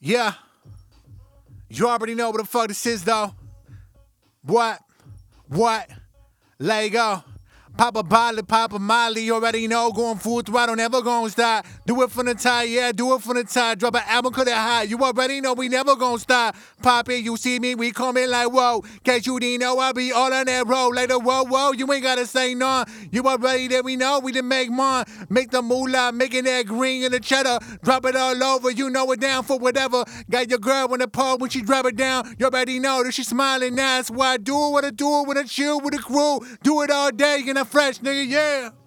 Yeah, you already know what the fuck this is, though. What? Let it go. Papa Bolly, Papa Molly, you already know, going full throttle, never gonna stop. Do it from the top, yeah, do it from the top. Drop an album, cut it hot. You already know we never gonna stop. Pop it, you see me, we coming like whoa. Cause you didn't know I be all on that road. Later, whoa, you ain't gotta say none. You already that we know we done make mine. Make the moolah, making that green and the cheddar. Drop it all over, you know it down for whatever. Got your girl in the pole when she drop it down. You already know that she smiling now. That's why I do what I do when I chill with the crew. Do it all day and I'm fresh, nigga, yeah.